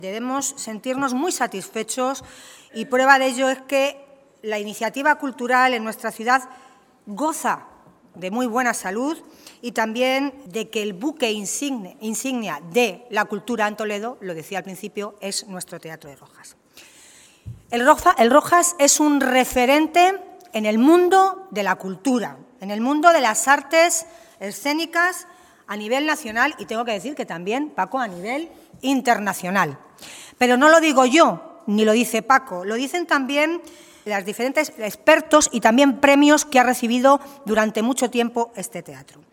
Debemos sentirnos muy satisfechos y prueba de ello es que la iniciativa cultural en nuestra ciudad goza de muy buena salud y también de que el buque insignia de la cultura en Toledo, lo decía al principio, es nuestro Teatro de Rojas. El Rojas es un referente en el mundo de la cultura, en el mundo de las artes escénicas a nivel nacional y tengo que decir que también, Paco, a nivel internacional. Pero no lo digo yo, ni lo dice Paco, lo dicen también los diferentes expertos y también premios que ha recibido durante mucho tiempo este teatro.